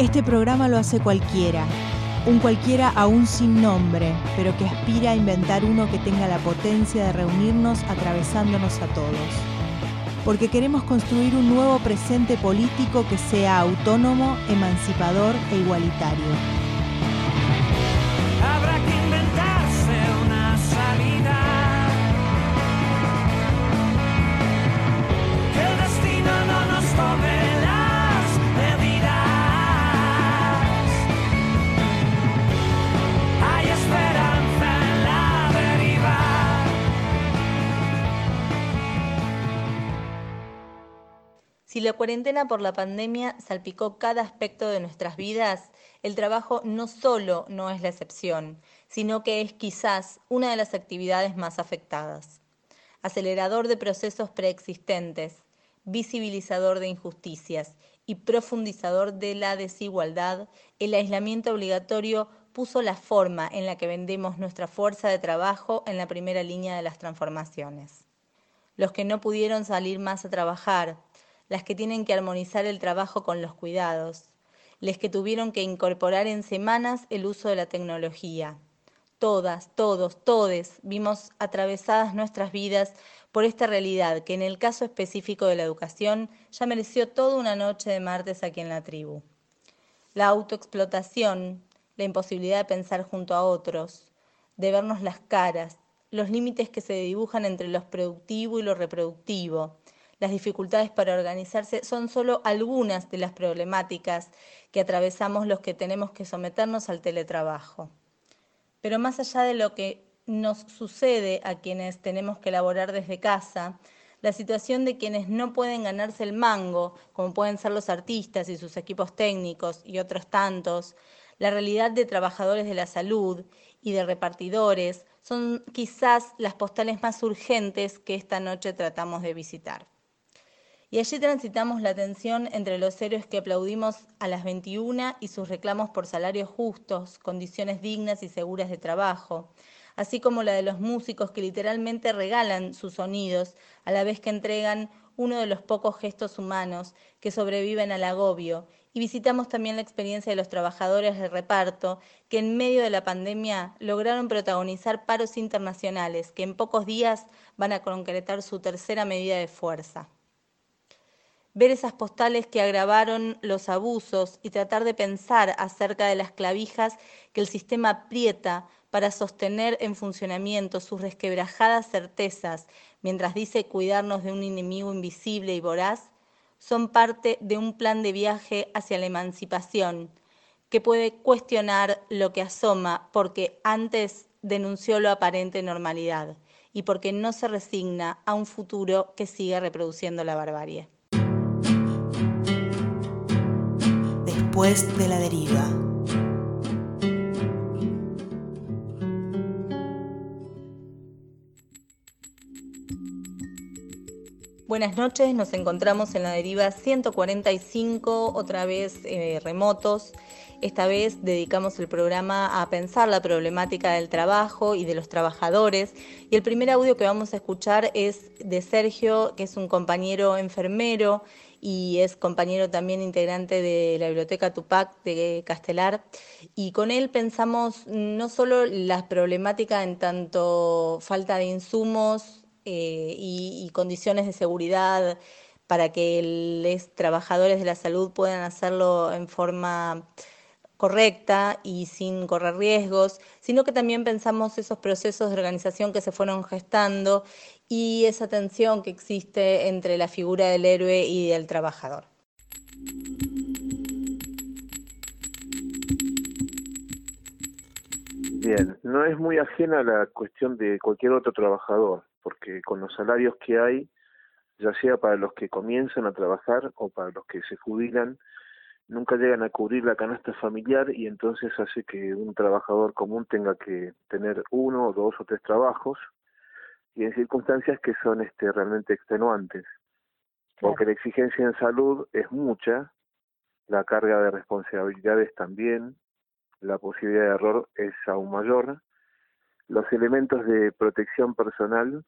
Este programa lo hace cualquiera, un cualquiera aún sin nombre, pero que aspira a inventar uno que tenga la potencia de reunirnos atravesándonos a todos. Porque queremos construir un nuevo presente político que sea autónomo, emancipador e igualitario. Habrá que inventarse una salida, que el destino no nos tome las medidas. Hay esperanza en la deriva. Si la cuarentena por la pandemia salpicó cada aspecto de nuestras vidas, el trabajo no solo no es la excepción, sino que es quizás una de las actividades más afectadas. Acelerador de procesos preexistentes, visibilizador de injusticias y profundizador de la desigualdad, el aislamiento obligatorio puso la forma en la que vendemos nuestra fuerza de trabajo en la primera línea de las transformaciones. Los que no pudieron salir más a trabajar, las que tienen que armonizar el trabajo con los cuidados, les que tuvieron que incorporar en semanas el uso de la tecnología. Todas, todos, todes vimos atravesadas nuestras vidas por esta realidad que en el caso específico de la educación ya mereció toda una noche de martes aquí en la tribu. La autoexplotación, la imposibilidad de pensar junto a otros, de vernos las caras, los límites que se dibujan entre lo productivo y lo reproductivo, las dificultades para organizarse son solo algunas de las problemáticas que atravesamos los que tenemos que someternos al teletrabajo. Pero más allá de lo que nos sucede a quienes tenemos que laborar desde casa, la situación de quienes no pueden ganarse el mango, como pueden ser los artistas y sus equipos técnicos y otros tantos, la realidad de trabajadores de la salud y de repartidores, son quizás las postales más urgentes que esta noche tratamos de visitar. Y allí transitamos la tensión entre los héroes que aplaudimos a las 21 y sus reclamos por salarios justos, condiciones dignas y seguras de trabajo, así como la de los músicos que literalmente regalan sus sonidos a la vez que entregan uno de los pocos gestos humanos que sobreviven al agobio. Y visitamos también la experiencia de los trabajadores de reparto que en medio de la pandemia lograron protagonizar paros internacionales que en pocos días van a concretar su tercera medida de fuerza. Ver esas postales que agravaron los abusos y tratar de pensar acerca de las clavijas que el sistema aprieta para sostener en funcionamiento sus resquebrajadas certezas mientras dice cuidarnos de un enemigo invisible y voraz, son parte de un plan de viaje hacia la emancipación que puede cuestionar lo que asoma porque antes denunció la aparente normalidad y porque no se resigna a un futuro que sigue reproduciendo la barbarie. Después de la deriva. Buenas noches, nos encontramos en la deriva 145, otra vez remotos. Esta vez dedicamos el programa a pensar la problemática del trabajo y de los trabajadores. Y el primer audio que vamos a escuchar es de Sergio, que es un compañero enfermero y es compañero también integrante de la Biblioteca Tupac de Castelar. Y con él pensamos no solo la problemática en tanto falta de insumos y condiciones de seguridad para que los trabajadores de la salud puedan hacerlo en forma correcta y sin correr riesgos, sino que también pensamos esos procesos de organización que se fueron gestando y esa tensión que existe entre la figura del héroe y del trabajador. Bien, no es muy ajena a la cuestión de cualquier otro trabajador, porque con los salarios que hay, ya sea para los que comienzan a trabajar o para los que se jubilan, nunca llegan a cubrir la canasta familiar y entonces hace que un trabajador común tenga que tener uno, dos o tres trabajos y en circunstancias que son realmente extenuantes, porque la exigencia en salud es mucha, la carga de responsabilidades también, la posibilidad de error es aún mayor, los elementos de protección personal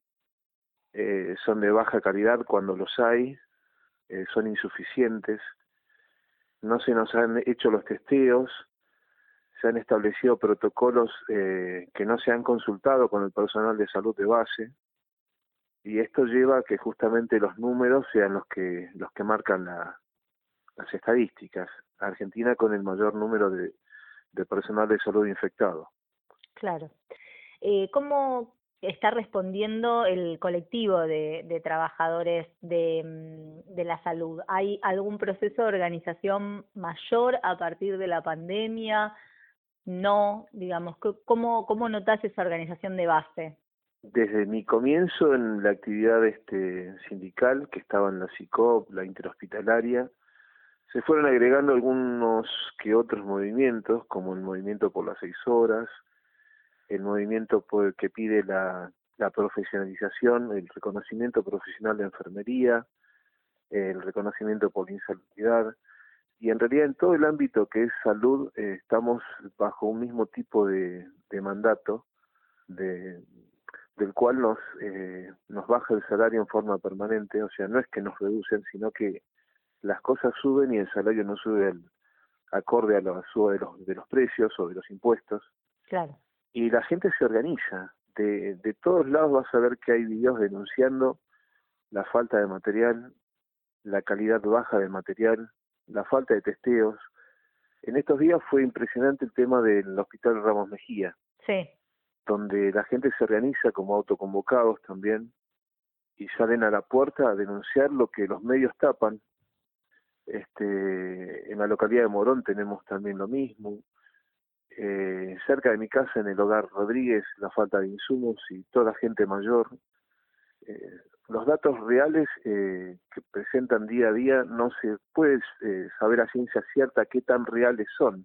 son de baja calidad cuando los hay, son insuficientes, no se nos han hecho los testeos, se han establecido protocolos que no se han consultado con el personal de salud de base, y esto lleva a que justamente los números sean los que marcan las estadísticas. Argentina con el mayor número de personal de salud infectado. Claro. ¿Cómo está respondiendo el colectivo de trabajadores de la salud? ¿Hay algún proceso de organización mayor a partir de la pandemia? No, digamos, ¿cómo notás esa organización de base? Desde mi comienzo en la actividad sindical, que estaba en la SICOP, la interhospitalaria, se fueron agregando algunos que otros movimientos, como el movimiento por las 6 horas, el movimiento que pide la profesionalización, el reconocimiento profesional de enfermería, el reconocimiento por la insalubridad, y en realidad en todo el ámbito que es salud estamos bajo un mismo tipo de mandato, del cual nos baja el salario en forma permanente. O sea, no es que nos reducen, sino que las cosas suben y el salario no sube acorde a la suba de los precios o de los impuestos. Claro. Y la gente se organiza. De todos lados vas a ver que hay videos denunciando la falta de material, la calidad baja del material, la falta de testeos. En estos días fue impresionante el tema del Hospital Ramos Mejía, Sí. donde la gente se organiza como autoconvocados también y salen a la puerta a denunciar lo que los medios tapan. En la localidad de Morón tenemos también lo mismo. Cerca de mi casa, en el Hogar Rodríguez, la falta de insumos y toda gente mayor. Los datos reales que presentan día a día no se puede saber a ciencia cierta qué tan reales son,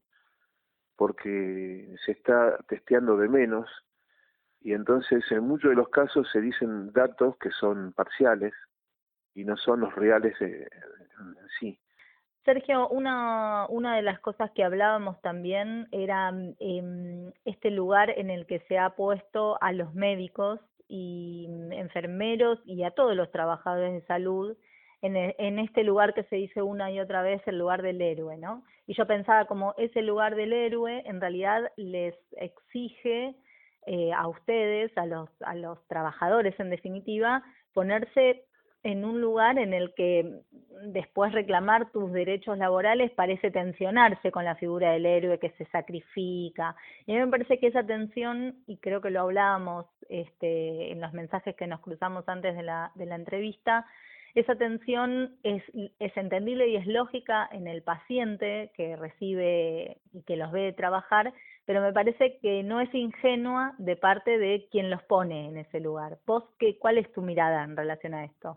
porque se está testeando de menos, y entonces en muchos de los casos se dicen datos que son parciales y no son los reales en sí. Sergio, una de las cosas que hablábamos también era este lugar en el que se ha puesto a los médicos y enfermeros y a todos los trabajadores de salud en este lugar que se dice una y otra vez, el lugar del héroe, ¿no? Y yo pensaba como ese lugar del héroe en realidad les exige a ustedes, a los trabajadores en definitiva, ponerse en un lugar en el que después reclamar tus derechos laborales parece tensionarse con la figura del héroe que se sacrifica. Y a mí me parece que esa tensión, y creo que lo hablábamos en los mensajes que nos cruzamos antes de la entrevista, esa tensión es entendible y es lógica en el paciente que recibe y que los ve trabajar, pero me parece que no es ingenua de parte de quien los pone en ese lugar. ¿Vos cuál es tu mirada en relación a esto?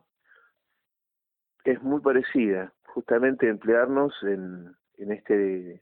Es muy parecida, justamente emplearnos en el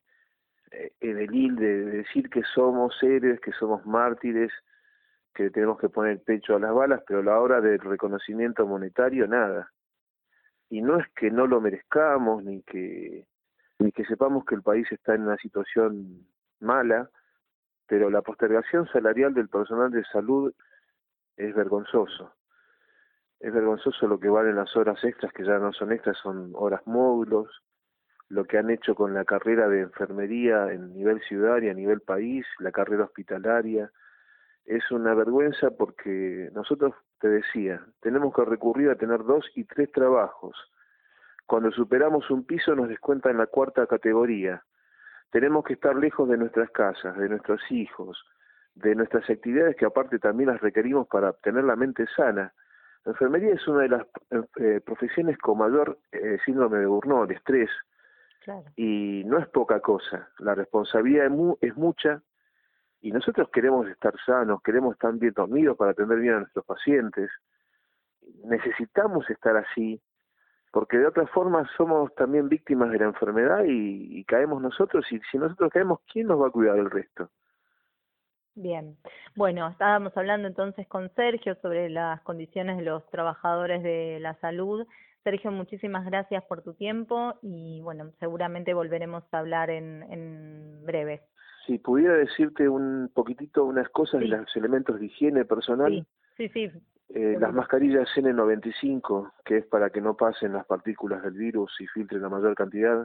hil de decir que somos héroes, que somos mártires, que tenemos que poner el pecho a las balas, pero a la hora del reconocimiento monetario, nada. Y no es que no lo merezcamos, ni que sepamos que el país está en una situación mala, pero la postergación salarial del personal de salud es vergonzoso. Es vergonzoso lo que valen las horas extras, que ya no son extras, son horas módulos, lo que han hecho con la carrera de enfermería en nivel ciudad y a nivel país, la carrera hospitalaria. Es una vergüenza porque nosotros, te decía, tenemos que recurrir a tener 2 y 3 trabajos. Cuando superamos un piso nos descuentan en la 4ª categoría. Tenemos que estar lejos de nuestras casas, de nuestros hijos, de nuestras actividades que aparte también las requerimos para tener la mente sana. La enfermería es una de las profesiones con mayor síndrome de Burnout, estrés, Claro. Y no es poca cosa. La responsabilidad es mucha, y nosotros queremos estar sanos, queremos estar bien dormidos para atender bien a nuestros pacientes. Necesitamos estar así, porque de otra forma somos también víctimas de la enfermedad y caemos nosotros, y si nosotros caemos, ¿quién nos va a cuidar del resto? Bien, bueno, estábamos hablando entonces con Sergio sobre las condiciones de los trabajadores de la salud. Sergio, muchísimas gracias por tu tiempo y bueno, seguramente volveremos a hablar en breve. Si pudiera decirte un poquitito unas cosas Sí. de los elementos de higiene personal. Sí. Las mascarillas N95, que es para que no pasen las partículas del virus y filtren la mayor cantidad.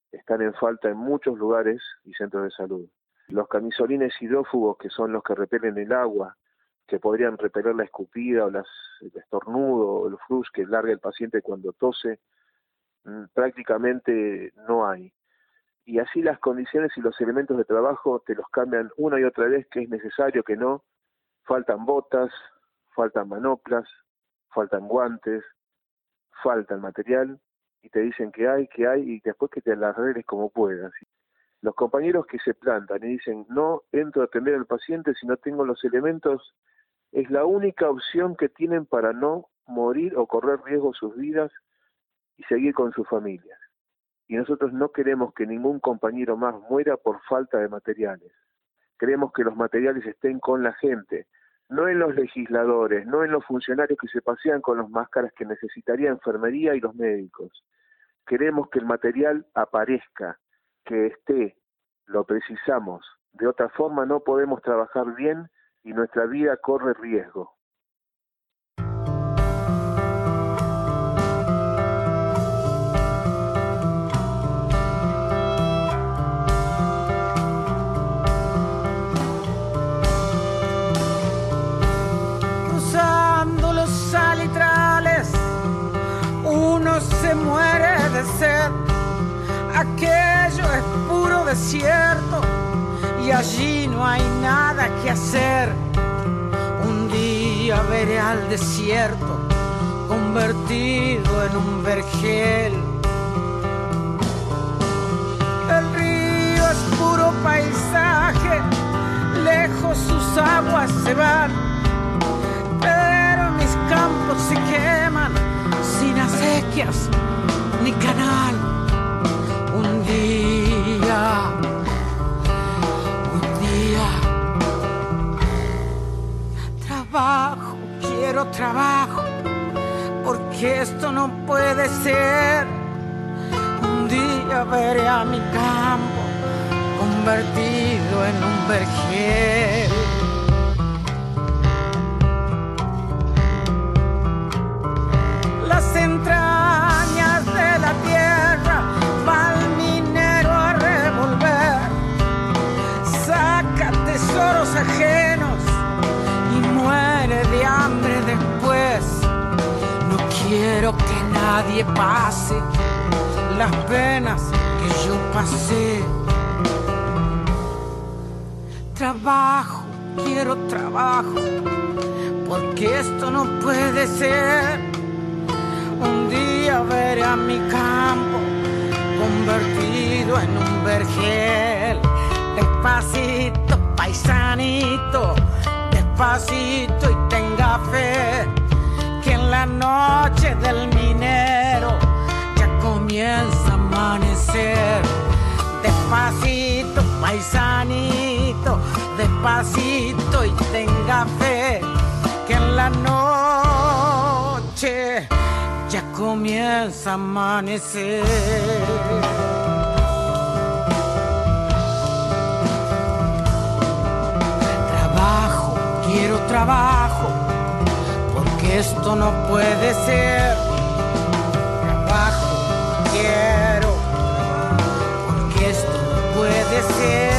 están en falta en muchos lugares y centros de salud. Los camisolines hidrófugos, que son los que repelen el agua, que podrían repeler la escupida o el estornudo o el flux que larga el paciente cuando tose, prácticamente no hay. Y así las condiciones y los elementos de trabajo te los cambian una y otra vez, que es necesario, que no. Faltan botas, faltan manoplas, faltan guantes, falta el material, y te dicen que hay, y después que te las arregles como puedas. Los compañeros que se plantan y dicen, no entro a atender al paciente si no tengo los elementos, es la única opción que tienen para no morir o correr riesgo sus vidas y seguir con sus familias. Y nosotros no queremos que ningún compañero más muera por falta de materiales. Queremos que los materiales estén con la gente, no en los legisladores, no en los funcionarios que se pasean con las máscaras que necesitaría enfermería y los médicos. Queremos que el material aparezca, que esté, lo precisamos. De otra forma no podemos trabajar bien y nuestra vida corre riesgo. Cruzando los salitrales, uno se muere de sed. Aquello es puro desierto y allí no hay nada que hacer. Un día veré al desierto convertido en un vergel. El río es puro paisaje, lejos sus aguas se van, pero mis campos se queman sin acequias ni canal. Un día, trabajo, quiero trabajo, porque esto no puede ser. Un día veré a mi campo convertido en un vergel. Las entrañas de la tierra va el minero a revolver, saca tesoros ajenos y muere de hambre después. No quiero que nadie pase las penas que yo pasé. Trabajo, quiero trabajo, porque esto no puede ser. Un día veré a mi campo convertido en un vergel. Despacito, paisanito, despacito y tenga fe, que en la noche del minero ya comienza a amanecer. Despacito, paisanito, despacito y tenga fe, que en la noche ya comienza a amanecer. Trabajo, quiero trabajo, porque esto no puede ser. Trabajo, quiero, porque esto no puede ser.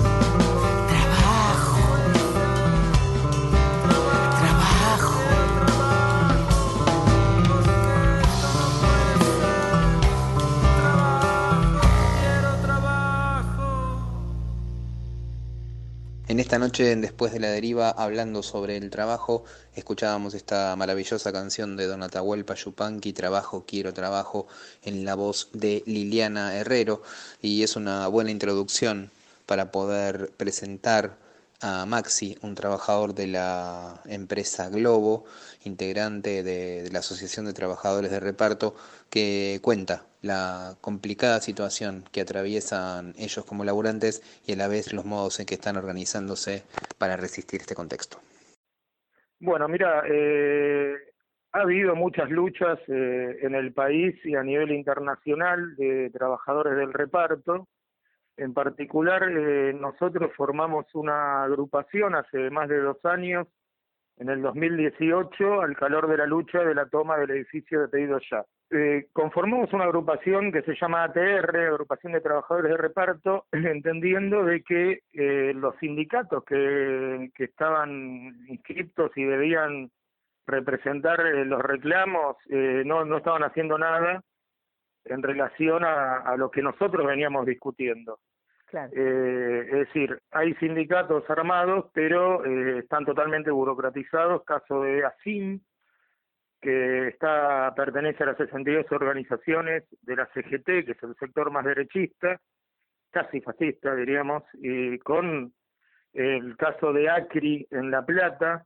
En esta noche, en Después de la Deriva, hablando sobre el trabajo, escuchábamos esta maravillosa canción de Don Atahualpa Yupanqui, Trabajo, quiero trabajo, en la voz de Liliana Herrero, y es una buena introducción para poder presentar a Maxi, un trabajador de la empresa Globo, integrante de la Asociación de Trabajadores de Reparto, que cuenta la complicada situación que atraviesan ellos como laburantes y a la vez los modos en que están organizándose para resistir este contexto. Bueno, mira, ha habido muchas luchas en el país y a nivel internacional de trabajadores del reparto. En particular, nosotros formamos una agrupación hace más de 2 años en el 2018 al calor de la lucha de la toma del edificio de Pedido Ya. Conformamos una agrupación que se llama ATR, Agrupación de Trabajadores de Reparto, entendiendo de que los sindicatos que estaban inscriptos y debían representar los reclamos no estaban haciendo nada en relación a lo que nosotros veníamos discutiendo. Claro. Es decir, hay sindicatos armados, pero están totalmente burocratizados. Caso de ASIM, que pertenece a las 62 organizaciones de la CGT, que es el sector más derechista, casi fascista, diríamos, y con el caso de ACRI en La Plata,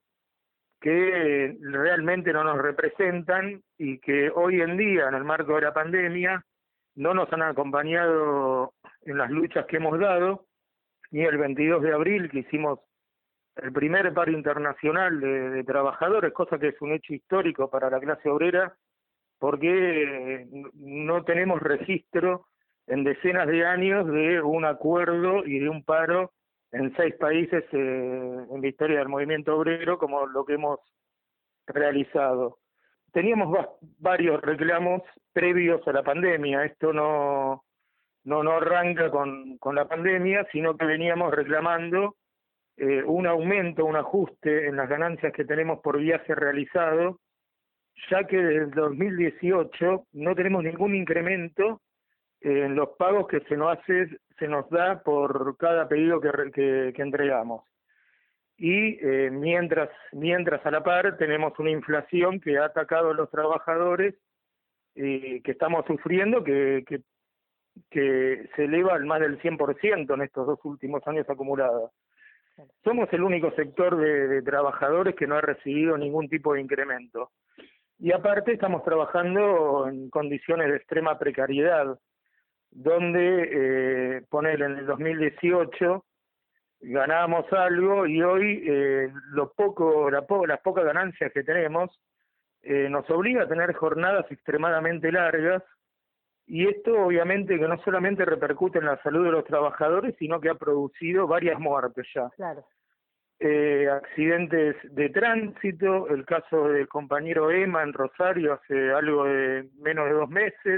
que realmente no nos representan y que hoy en día, en el marco de la pandemia, no nos han acompañado en las luchas que hemos dado, ni el 22 de abril, que hicimos el primer paro internacional de trabajadores, cosa que es un hecho histórico para la clase obrera, porque no tenemos registro en decenas de años de un acuerdo y de un paro en 6 países en la historia del movimiento obrero, como lo que hemos realizado. Teníamos varios reclamos previos a la pandemia. Esto no arranca con la pandemia, sino que veníamos reclamando un aumento, un ajuste en las ganancias que tenemos por viaje realizado, ya que desde el 2018 no tenemos ningún incremento en los pagos que se nos da por cada pedido que entregamos. Y mientras a la par tenemos una inflación que ha atacado a los trabajadores y que estamos sufriendo, que se eleva al más del 100% en estos 2 últimos años acumulados. Somos el único sector de trabajadores que no ha recibido ningún tipo de incremento. Y aparte estamos trabajando en condiciones de extrema precariedad, donde en el 2018 ganábamos algo y hoy las pocas ganancias que tenemos nos obliga a tener jornadas extremadamente largas, y esto obviamente que no solamente repercute en la salud de los trabajadores, sino que ha producido varias muertes ya. Claro. Accidentes de tránsito, el caso del compañero Emma en Rosario hace algo de menos de 2 meses,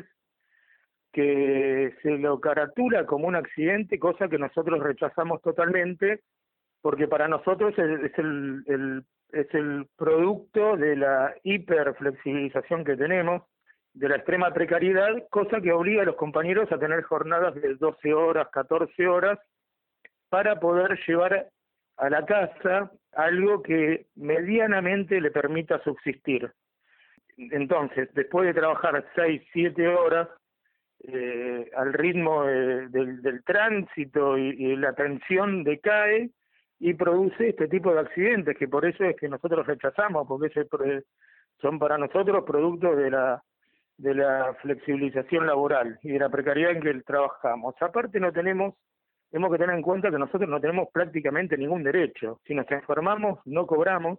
que se lo caratula como un accidente, cosa que nosotros rechazamos totalmente, porque para nosotros es el producto de la hiperflexibilización que tenemos, de la extrema precariedad, cosa que obliga a los compañeros a tener jornadas de 12 horas, 14 horas, para poder llevar a la casa algo que medianamente le permita subsistir. Entonces, después de trabajar 6, 7 horas, al ritmo del tránsito y la tensión decae y produce este tipo de accidentes, que por eso es que nosotros rechazamos, porque son para nosotros productos de la flexibilización laboral y de la precariedad en que trabajamos. Aparte tenemos que tener en cuenta que nosotros no tenemos prácticamente ningún derecho. Si nos enfermamos, no cobramos.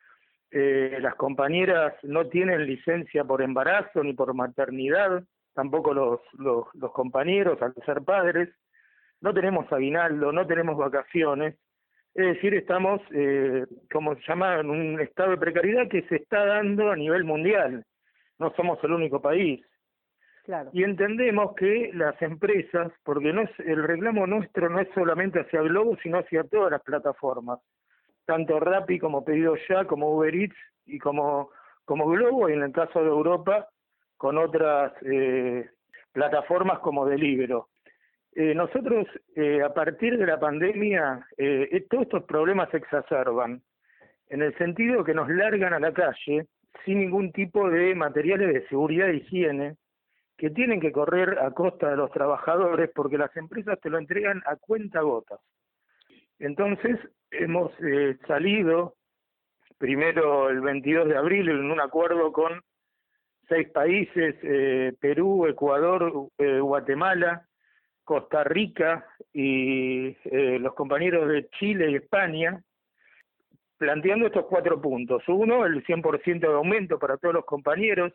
Las compañeras no tienen licencia por embarazo ni por maternidad, tampoco los compañeros al ser padres. No tenemos aguinaldo, no tenemos vacaciones. Es decir, estamos, como se llama, en un estado de precariedad que se está dando a nivel mundial. No somos el único país. Claro. Y entendemos que las empresas, porque el reclamo nuestro no es solamente hacia Globo, sino hacia todas las plataformas, tanto Rappi como Pedido Ya, como Uber Eats y como Globo, y en el caso de Europa, con otras plataformas como Deliveroo. Nosotros, a partir de la pandemia, todos estos problemas se exacerban, en el sentido que nos largan a la calle sin ningún tipo de materiales de seguridad e higiene, que tienen que correr a costa de los trabajadores, porque las empresas te lo entregan a cuentagotas. Entonces, hemos salido primero el 22 de abril en un acuerdo con 6 países, Perú, Ecuador, Guatemala, Costa Rica y los compañeros de Chile y España, planteando estos 4 puntos. Uno, el 100% de aumento para todos los compañeros.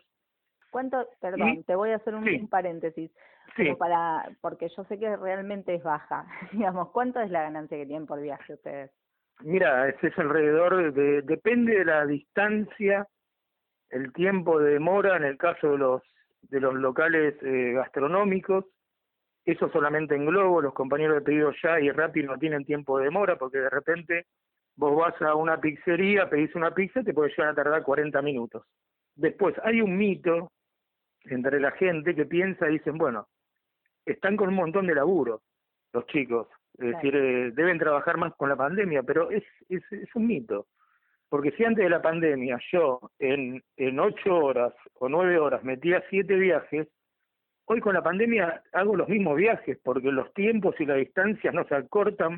Te voy a hacer un paréntesis, sí, porque yo sé que realmente es baja. Digamos, ¿cuánto es la ganancia que tienen por viaje ustedes? Mira, es alrededor depende de la distancia, el tiempo de demora en el caso de los locales gastronómicos. Eso solamente en Globo, los compañeros de Pedido Ya y Rappi no tienen tiempo de demora, porque de repente vos vas a una pizzería, pedís una pizza, te puede llegar a tardar 40 minutos. Después, hay un mito entre la gente que piensa y dicen, bueno, están con un montón de laburo los chicos, es decir, deben trabajar más con la pandemia, pero es un mito. Porque si antes de la pandemia yo en 8 horas o 9 horas metía 7 viajes, hoy con la pandemia hago los mismos viajes, porque los tiempos y las distancias no se acortan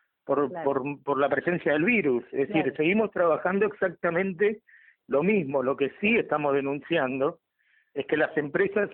por la presencia del virus. Es decir, seguimos trabajando exactamente lo mismo. Lo que sí estamos denunciando es que las empresas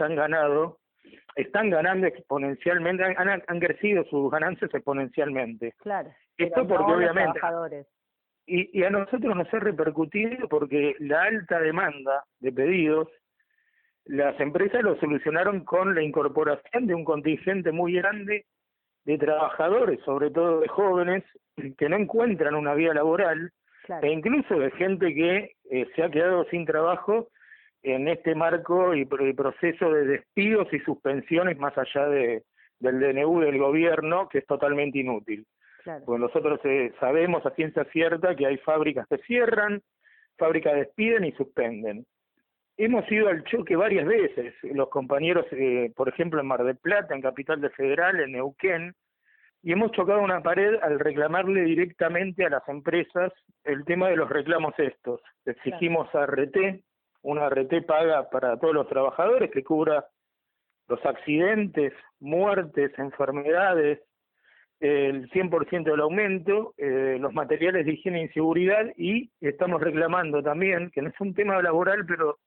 están ganando exponencialmente, han crecido sus ganancias exponencialmente. Claro. Esto porque obviamente... Trabajadores. Y a nosotros nos ha repercutido porque la alta demanda de pedidos, las empresas lo solucionaron con la incorporación de un contingente muy grande de trabajadores, sobre todo de jóvenes, que no encuentran una vía laboral, e incluso de gente que se ha quedado sin trabajo en este marco y proceso de despidos y suspensiones más allá del DNU del gobierno, que es totalmente inútil. Porque nosotros sabemos a ciencia cierta que hay fábricas que cierran, fábricas despiden y suspenden. Hemos ido al choque varias veces, los compañeros, por ejemplo, en Mar del Plata, en Capital Federal, en Neuquén, y hemos chocado una pared al reclamarle directamente a las empresas el tema de los reclamos estos. Exigimos ART, una ART paga para todos los trabajadores que cubra los accidentes, muertes, enfermedades, el 100% del aumento, los materiales de higiene y seguridad, y estamos reclamando también, que no es un tema laboral, pero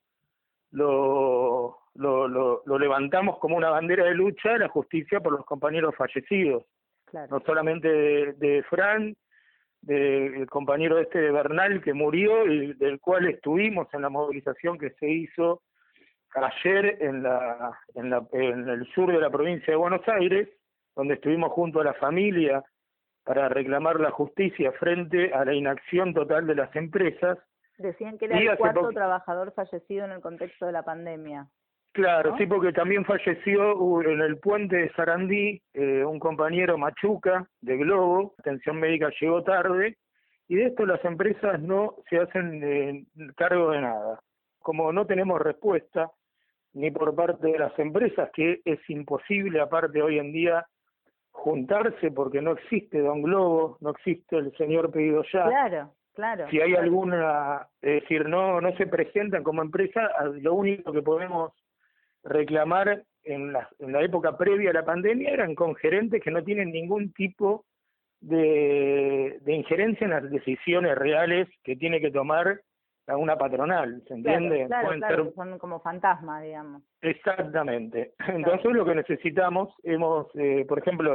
lo levantamos como una bandera de lucha, la justicia por los compañeros fallecidos. No solamente de Fran, del compañero de Bernal que murió y del cual estuvimos en la movilización que se hizo ayer en el sur de la provincia de Buenos Aires, donde estuvimos junto a la familia para reclamar la justicia frente a la inacción total de las empresas. Decían que era el cuarto trabajador fallecido en el contexto de la pandemia. Claro, ¿no? Sí, porque también falleció en el puente de Sarandí un compañero Machuca de Globo, atención médica llegó tarde, y de esto las empresas no se hacen cargo de nada. Como no tenemos respuesta, ni por parte de las empresas, que es imposible aparte hoy en día juntarse porque no existe Don Globo, no existe el señor Pedido Ya. Claro. Si hay alguna, es decir, no se presentan como empresa, lo único que podemos reclamar en la época previa a la pandemia eran con gerentes que no tienen ningún tipo de injerencia en las decisiones reales que tiene que tomar una patronal, ¿se entiende? Claro, que son como fantasmas, digamos. Exactamente. Entonces lo que necesitamos, por ejemplo,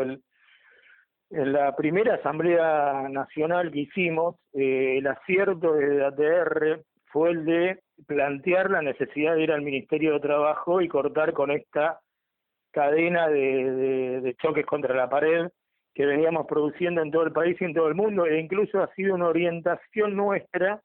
en la primera asamblea nacional que hicimos, el acierto de ATR fue el de plantear la necesidad de ir al Ministerio de Trabajo y cortar con esta cadena de choques contra la pared que veníamos produciendo en todo el país y en todo el mundo, e incluso ha sido una orientación nuestra.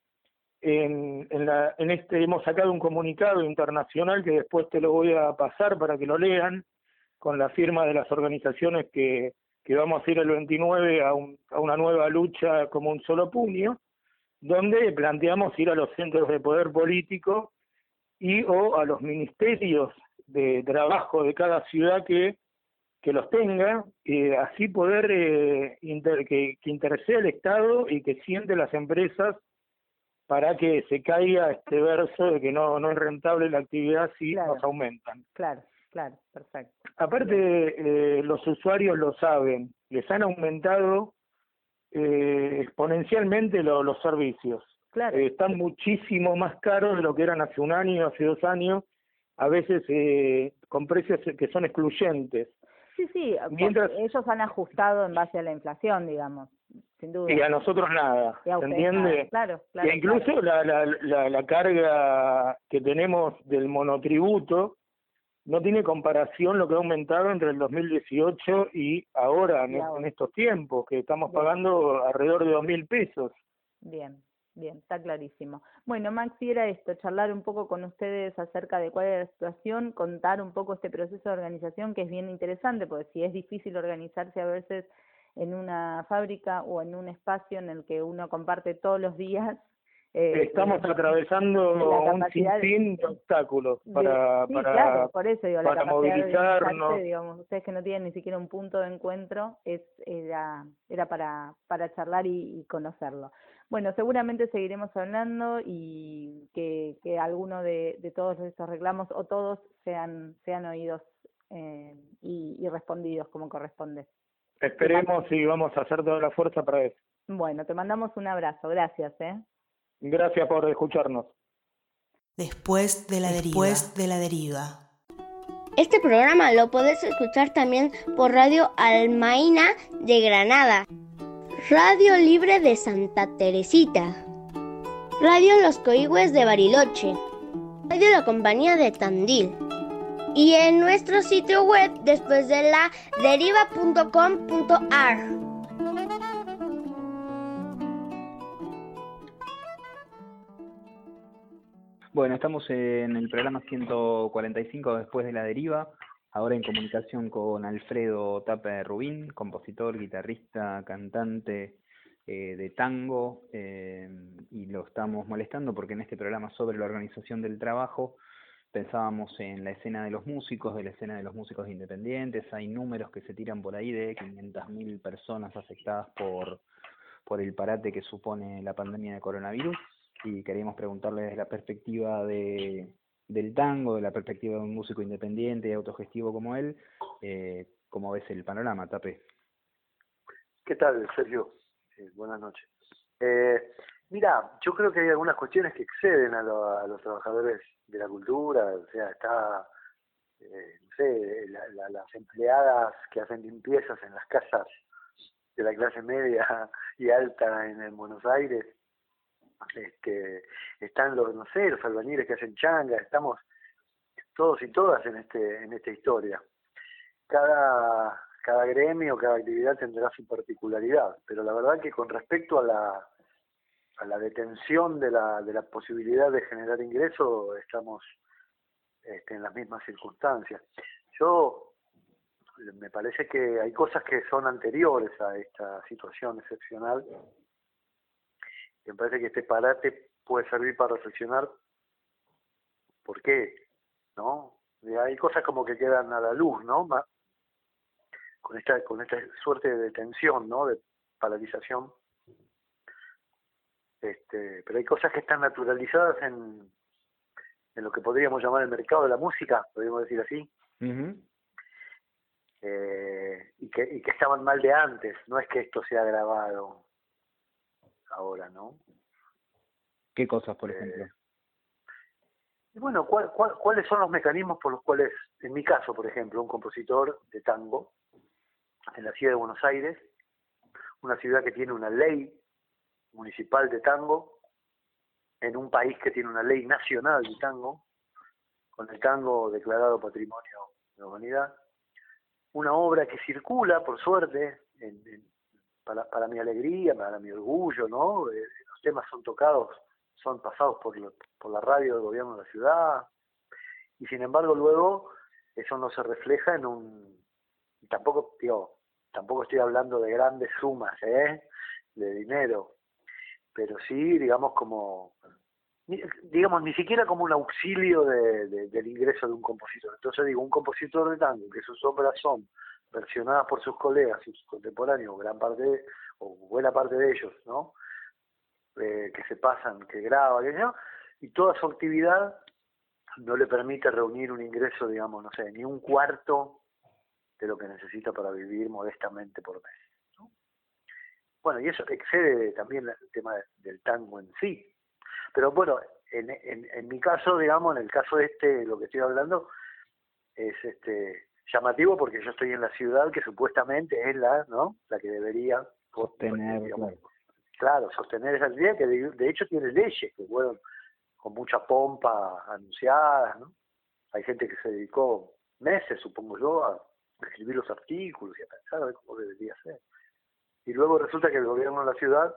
Hemos sacado un comunicado internacional que después te lo voy a pasar para que lo lean, con la firma de las organizaciones que vamos a ir el 29 a una nueva lucha como un solo puño, donde planteamos ir a los centros de poder político o a los ministerios de trabajo de cada ciudad que los tenga, así poder que interese el Estado y que siente las empresas para que se caiga este verso de que no es rentable la actividad si nos aumentan. Claro, perfecto. Aparte, los usuarios lo saben, les han aumentado exponencialmente los servicios. Están muchísimo más caros de lo que eran hace un año, hace 2 años, a veces con precios que son excluyentes. Sí, mientras ellos han ajustado en base a la inflación, digamos, sin duda. Y a nosotros nada, ¿se entiende? Claro. E incluso la carga que tenemos del monotributo, no tiene comparación lo que ha aumentado entre el 2018 y ahora, en estos tiempos, que estamos pagando alrededor de 2.000 pesos. Bien, bien, está clarísimo. Bueno, Maxi, era esto, charlar un poco con ustedes acerca de cuál era la situación, contar un poco este proceso de organización que es bien interesante, porque si es difícil organizarse a veces en una fábrica o en un espacio en el que uno comparte todos los días. Estamos atravesando un sinfín de obstáculos para claro, por eso digo, para la capacidad movilizarnos. de digamos, ustedes que no tienen ni siquiera un punto de encuentro, era para charlar y conocerlo. Bueno, seguramente seguiremos hablando y que alguno de todos estos reclamos, o todos, sean oídos y respondidos como corresponde. Esperemos y vamos a hacer toda la fuerza para eso. Bueno, te mandamos un abrazo, gracias. Gracias por escucharnos. Después de la deriva. Este programa lo podés escuchar también por Radio Almaina de Granada, Radio Libre de Santa Teresita, Radio Los Coigües de Bariloche, Radio La Compañía de Tandil y en nuestro sitio web despuesdeladeriva.com.ar. Bueno, estamos en el programa 145 Después de la Deriva, ahora en comunicación con Alfredo Tape Rubín, compositor, guitarrista, cantante de tango, y lo estamos molestando porque en este programa sobre la organización del trabajo pensábamos en la escena de los músicos, independientes. Hay números que se tiran por ahí de 500.000 personas afectadas por el parate que supone la pandemia de coronavirus. Y queríamos preguntarle desde la perspectiva del tango, de la perspectiva de un músico independiente y autogestivo como él, ¿cómo ves el panorama, Tape? ¿Qué tal, Sergio? Buenas noches. Mira, yo creo que hay algunas cuestiones que exceden a los trabajadores de la cultura, o sea, está, no sé, las empleadas que hacen limpiezas en las casas de la clase media y alta en Buenos Aires, están los albañiles que hacen changa, estamos todos y todas en esta historia. Cada gremio, cada actividad tendrá su particularidad, pero la verdad que con respecto a la detención de la posibilidad de generar ingresos, estamos en las mismas circunstancias. Me parece que hay cosas que son anteriores a esta situación excepcional. Me parece que este parate puede servir para reflexionar por qué, ¿no? Hay cosas como que quedan a la luz, ¿no? Con esta suerte de detención, ¿no? De paralización. Pero hay cosas que están naturalizadas en lo que podríamos llamar el mercado de la música, podríamos decir así. Uh-huh. Y que estaban mal de antes, no es que esto se ha agravado ahora, ¿no? ¿Qué cosas, por ejemplo? Bueno, ¿cuáles son los mecanismos por los cuales, en mi caso, por ejemplo, un compositor de tango en la ciudad de Buenos Aires, una ciudad que tiene una ley municipal de tango, en un país que tiene una ley nacional de tango, con el tango declarado Patrimonio de la Humanidad, una obra que circula, por suerte, para mi alegría, para mi orgullo, ¿no? Los temas son pasados por la radio del gobierno de la ciudad, y sin embargo luego eso no se refleja tampoco estoy hablando de grandes sumas, de dinero, pero sí, ni siquiera como un auxilio del ingreso de un compositor. Entonces digo, un compositor de tango, que sus obras son versionadas por sus colegas, sus contemporáneos, buena parte de ellos, ¿no? Que se pasan, que graba, y toda su actividad no le permite reunir un ingreso, ni un cuarto de lo que necesita para vivir modestamente por mes, ¿no? Bueno, y eso excede también el tema del tango en sí. Pero bueno, en mi caso, en el caso lo que estoy hablando, es llamativo porque yo estoy en la ciudad que supuestamente es la que debería sostener, sostener esa idea, que de hecho tiene leyes que fueron con mucha pompa anunciadas, ¿no? Hay gente que se dedicó meses, supongo yo, a escribir los artículos y a pensar a ver cómo debería ser. Y luego resulta que el gobierno de la ciudad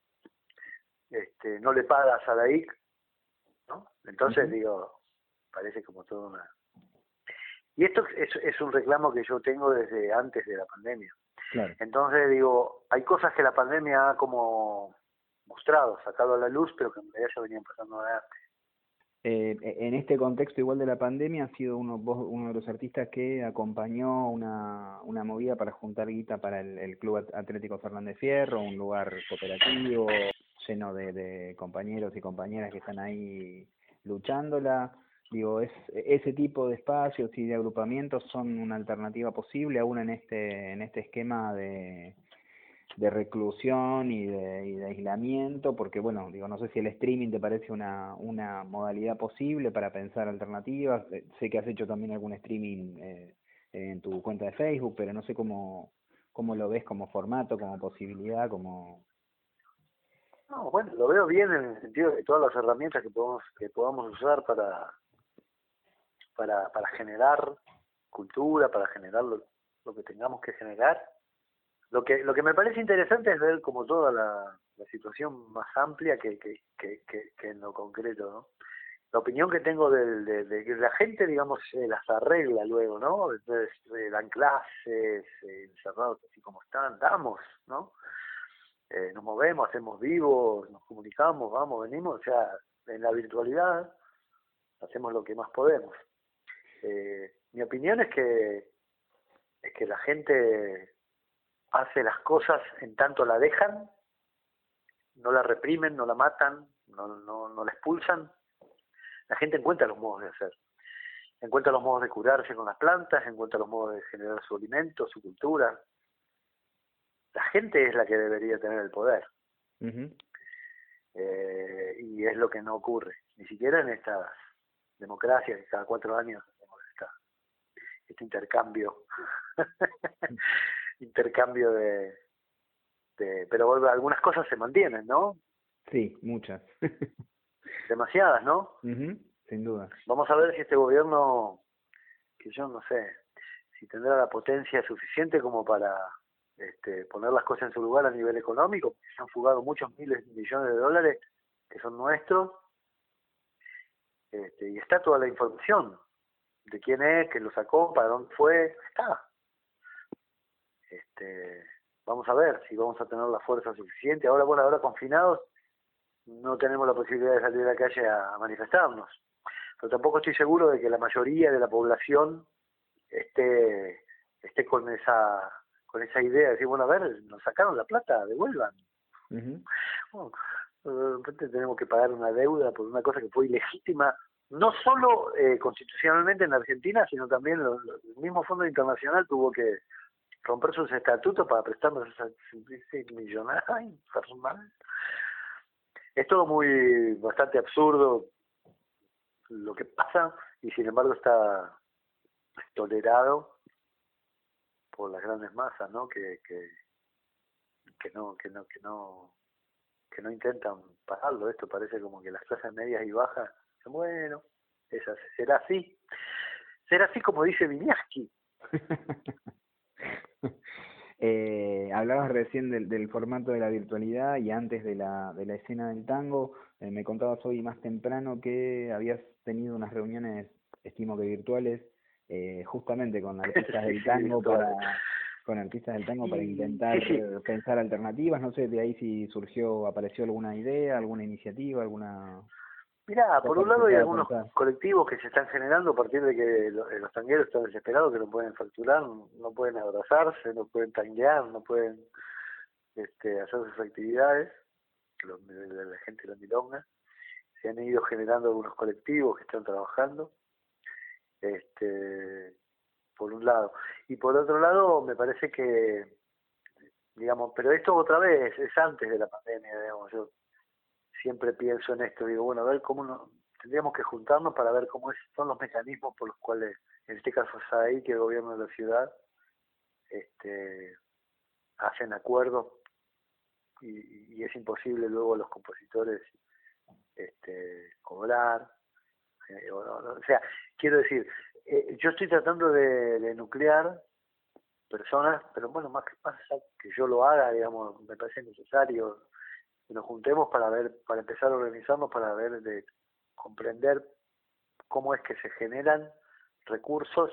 no le paga a Sadaic, ¿no? Entonces digo, parece como toda una... Y esto es un reclamo que yo tengo desde antes de la pandemia. Claro. Entonces digo, hay cosas que la pandemia ha como mostrado, sacado a la luz, pero que en realidad ya venían pasando de antes. En este contexto igual de la pandemia, ha sido uno de los artistas que acompañó una movida para juntar guita para el Club Atlético Fernández Fierro, un lugar cooperativo lleno de compañeros y compañeras que están ahí luchándola. Digo, ese tipo de espacios y de agrupamientos son una alternativa posible aún en este esquema de reclusión y de aislamiento, porque bueno, digo, no sé si el streaming te parece una modalidad posible para pensar alternativas. Sé que has hecho también algún streaming en tu cuenta de Facebook, pero no sé cómo lo ves como formato, como posibilidad, como... No, bueno, lo veo bien en el sentido de todas las herramientas que podamos usar para generar cultura, para generar lo que tengamos que generar. Lo que me parece interesante es ver como toda la situación más amplia que en lo concreto, ¿no? La opinión que tengo de que la gente, digamos, las arregla luego, ¿no? Entonces, dan clases, encerrados así como están, damos, ¿no? Nos movemos, hacemos vivos, nos comunicamos, vamos, venimos, o sea, en la virtualidad hacemos lo que más podemos. Mi opinión es que la gente hace las cosas en tanto la dejan, no la reprimen, no la matan, no la expulsan. La gente encuentra los modos de hacer, encuentra los modos de curarse con las plantas, encuentra los modos de generar su alimento, su cultura. La gente es la que debería tener el poder. Uh-huh. Y es lo que no ocurre, ni siquiera en estas democracias que cada 4 años hacemos este intercambio de pero algunas cosas se mantienen, ¿no? Sí, muchas. Demasiadas, ¿no? Uh-huh. Sin duda. Vamos a ver si este gobierno, que yo no sé, si tendrá la potencia suficiente como para poner las cosas en su lugar a nivel económico. Se han fugado muchos miles de millones de dólares que son nuestros, y está toda la información de quién es, quién lo sacó, para dónde fue, está. Vamos a ver si vamos a tener la fuerza suficiente. Ahora confinados no tenemos la posibilidad de salir a la calle a manifestarnos, pero tampoco estoy seguro de que la mayoría de la población esté con esa idea de decir, bueno, a ver, nos sacaron la plata, devuelvan. Uh-huh. Bueno, de repente tenemos que pagar una deuda por una cosa que fue ilegítima, no solo constitucionalmente en la Argentina, sino también el mismo Fondo Internacional tuvo que romper sus estatutos para prestarnos esas 66 millones. Ay, personal. Es todo bastante absurdo lo que pasa, y sin embargo está tolerado por las grandes masas, ¿no? Que no intentan pararlo. Esto parece como que las clases medias y bajas dicen, bueno, será así como dice Viñaski. Hablabas recién del formato de la virtualidad y antes de la escena del tango. Me contabas hoy más temprano que habías tenido unas reuniones, estimo que virtuales, justamente con artistas del tango para intentar pensar alternativas. No sé de ahí si apareció alguna idea, alguna iniciativa, alguna... Mirá, por un lado hay algunos colectivos que se están generando a partir de que los tangueros están desesperados, que no pueden facturar, no pueden abrazarse, no pueden tanguear, no pueden hacer sus actividades, la gente de la milonga. Se han ido generando algunos colectivos que están trabajando, por un lado. Y por otro lado, me parece que, digamos, pero esto otra vez es antes de la pandemia, digamos, yo siempre pienso en esto, digo, bueno, a ver tendríamos que juntarnos para ver cómo son los mecanismos por los cuales, en este caso es ahí que el gobierno de la ciudad hacen acuerdos y es imposible luego a los compositores cobrar. O sea, quiero decir, Yo estoy tratando de nuclear personas, pero bueno, más que yo lo haga, digamos, me parece necesario que nos juntemos para empezar a organizarnos, para ver, de comprender cómo es que se generan recursos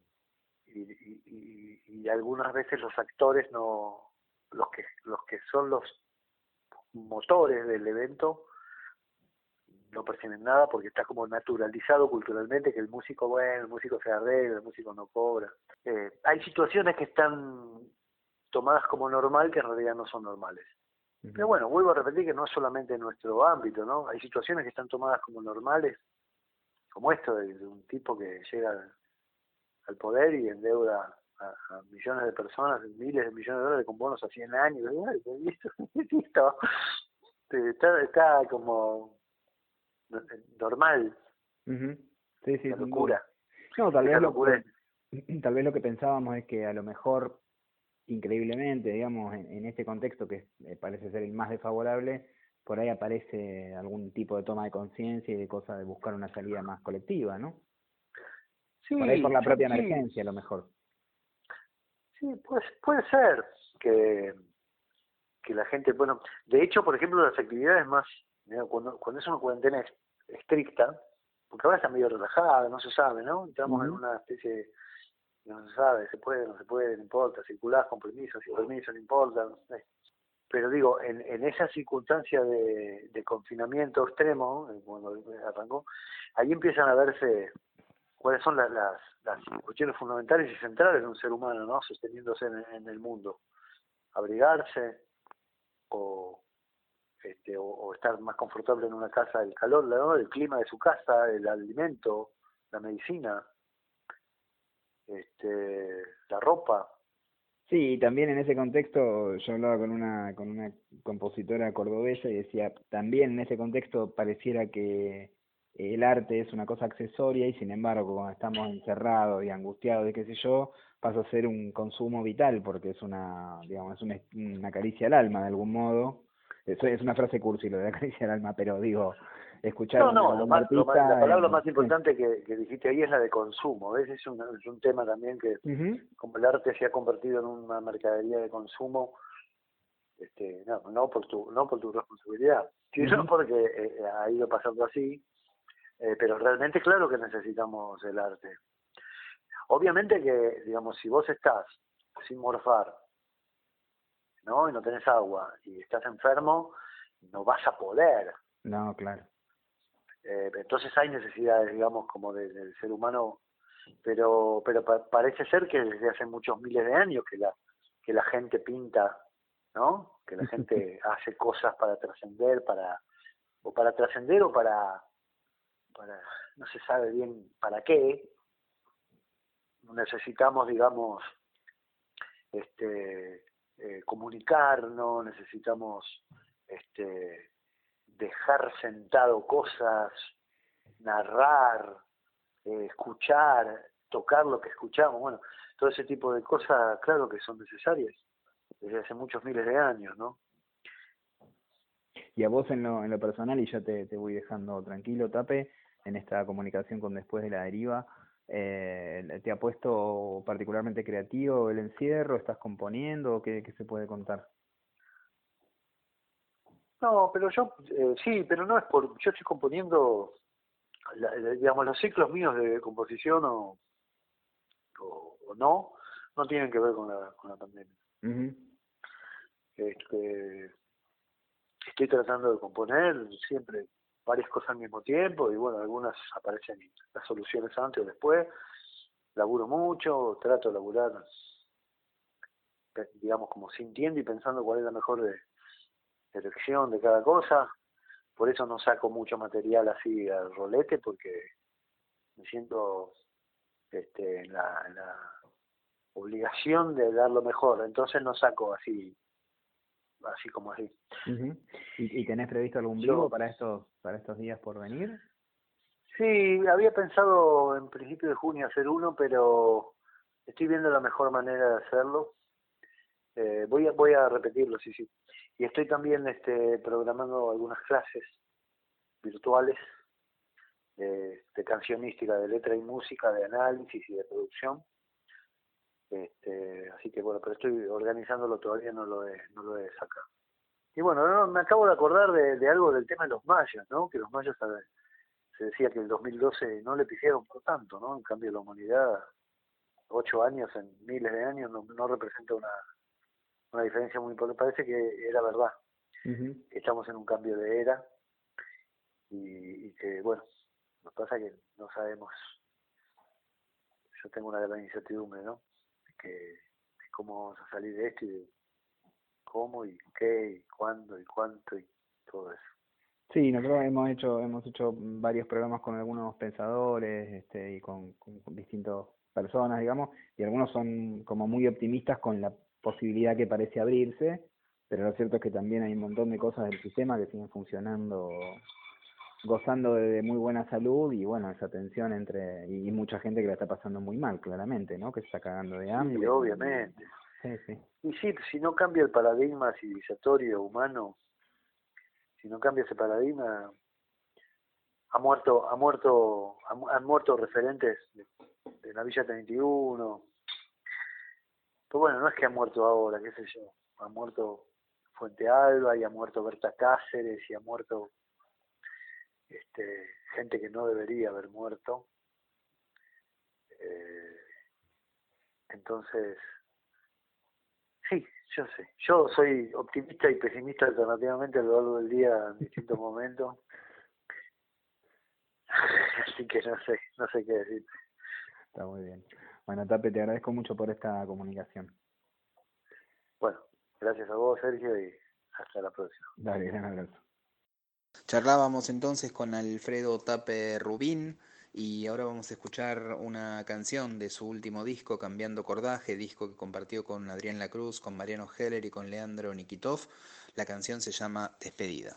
y algunas veces los actores no, los que son los motores del evento no perciben nada porque está como naturalizado culturalmente que el músico se arregla, el músico no cobra. Hay situaciones que están tomadas como normal que en realidad no son normales. Pero bueno, vuelvo a repetir que no es solamente en nuestro ámbito, ¿no? Hay situaciones que están tomadas como normales, como esto de un tipo que llega al poder y endeuda a millones de personas, miles de millones de dólares con bonos a 100 años. Y esto está como normal. Sí, la locura. No, tal vez lo que pensábamos es que a lo mejor, increíblemente, digamos, en este contexto que parece ser el más desfavorable, por ahí aparece algún tipo de toma de conciencia y de cosa de buscar una salida más colectiva, ¿no? Sí, por ahí por la propia emergencia, a lo mejor. Sí, pues puede ser que la gente, bueno, de hecho, por ejemplo, las actividades más, cuando es una cuarentena estricta, porque ahora está medio relajada, no se sabe, ¿no? Entramos en una especie de, no se sabe, se puede, no se puede, no importa, circulás con permiso, sin permiso, no importa, no sé. Pero digo, en esa circunstancia de confinamiento extremo, cuando arrancó, ahí empiezan a verse cuáles son las cuestiones fundamentales y centrales de un ser humano, ¿no? Sosteniéndose en el mundo. Abrigarse o estar más confortable en una casa, el calor, ¿no? El clima de su casa, el alimento, la medicina, la ropa. Sí, y también en ese contexto yo hablaba con una compositora cordobesa y decía, también en ese contexto pareciera que el arte es una cosa accesoria y sin embargo cuando estamos encerrados y angustiados y qué sé yo, pasa a ser un consumo vital porque es una caricia al alma de algún modo. Eso es una frase cursi lo de la caricia al alma, pero digo, escuchar la palabra más importante sí. que dijiste ahí es la de consumo. ¿Ves? Es un tema también que, como el arte se ha convertido en una mercadería de consumo, no por tu responsabilidad, sino porque ha ido pasando así, pero realmente claro que necesitamos el arte. Obviamente que, digamos, si vos estás sin morfar, ¿no? Y no tenés agua y estás enfermo, no vas a poder. No, claro. Entonces hay necesidades, digamos, como del ser humano, pero parece ser que desde hace muchos miles de años que la gente pinta, ¿no? Que la gente hace cosas para trascender, o para no se sabe bien para qué. Necesitamos, digamos, comunicarnos, necesitamos dejar sentado cosas, narrar, escuchar, tocar lo que escuchamos, bueno, todo ese tipo de cosas, claro que son necesarias desde hace muchos miles de años, ¿no? Y a vos en lo personal, y ya te voy dejando tranquilo, Tape, en esta comunicación con Después de la Deriva, ¿te ha puesto particularmente creativo el encierro? ¿Estás componiendo? ¿Qué se puede contar? No, pero yo, sí, pero no es yo estoy componiendo, digamos, los ciclos míos de composición o no tienen que ver con la pandemia. Estoy tratando de componer siempre varias cosas al mismo tiempo y bueno, algunas aparecen las soluciones antes o después. Laburo mucho, trato de laburar, digamos, como sintiendo y pensando cuál es la mejor elección de cada cosa. Por eso no saco mucho material así al rolete, porque me siento en la obligación de dar lo mejor. Entonces no saco así como así. ¿Y tenés previsto algún vivo para estos días por venir? Sí, había pensado en principio de junio hacer uno, pero estoy viendo la mejor manera de hacerlo. Voy a repetirlo, sí. Y estoy también programando algunas clases virtuales de cancionística, de letra y música, de análisis y de producción. Así que bueno, pero estoy organizándolo, todavía no lo he sacado. Y bueno, me acabo de acordar de algo del tema de los mayas, ¿no? Que los mayas, se decía que el 2012 no le pifiaron por tanto, ¿no? En cambio la humanidad, 8 años en miles de años no representa una diferencia muy importante. Parece que era verdad, que estamos en un cambio de era y que, bueno, nos pasa que no sabemos. Yo tengo una gran incertidumbre, ¿no? De cómo vamos a salir de esto y de cómo y qué y cuándo y cuánto y todo eso. Sí, nosotros hemos hecho varios programas con algunos pensadores y con distintas personas, digamos, y algunos son como muy optimistas con la posibilidad que parece abrirse, pero lo cierto es que también hay un montón de cosas del sistema que siguen funcionando, gozando de muy buena salud y bueno, esa tensión y mucha gente que la está pasando muy mal, claramente, ¿no? Que se está cagando de hambre. Sí, obviamente. Sí. Y sí, si no cambia el paradigma civilizatorio humano, si no cambia ese paradigma, han muerto referentes de la Villa 31. Pero bueno, no es que han muerto ahora, qué sé yo, ha muerto Fuente Alba y ha muerto Berta Cáceres y ha muerto gente que no debería haber muerto. Entonces, sí, yo sé. Yo soy optimista y pesimista alternativamente a lo largo del día en distintos momentos. Así que no sé qué decir. Está muy bien. Bueno, Tape, te agradezco mucho por esta comunicación. Bueno, gracias a vos, Sergio, y hasta la próxima. Dale, gran abrazo. Charlábamos entonces con Alfredo Tape Rubín y ahora vamos a escuchar una canción de su último disco, Cambiando Cordaje, disco que compartió con Adrián Lacruz, con Mariano Heller y con Leandro Nikitov. La canción se llama Despedida.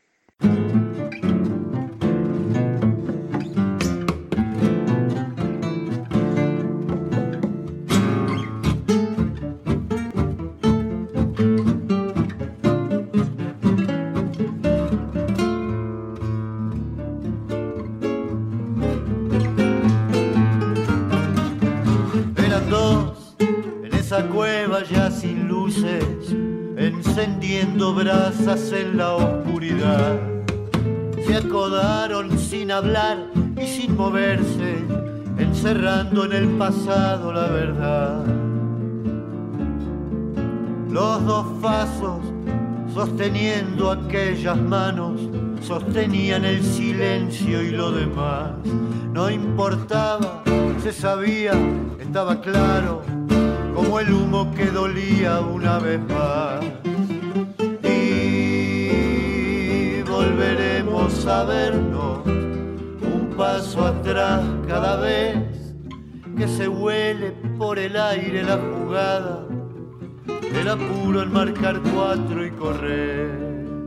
Cueva ya sin luces, encendiendo brasas en la oscuridad. Se acodaron sin hablar y sin moverse, encerrando en el pasado la verdad. Los dos pasos, sosteniendo aquellas manos, sostenían el silencio y lo demás. No importaba, se sabía, estaba claro, como el humo que dolía una vez más. Y volveremos a vernos un paso atrás cada vez que se huele por el aire la jugada, el apuro en marcar 4 y correr.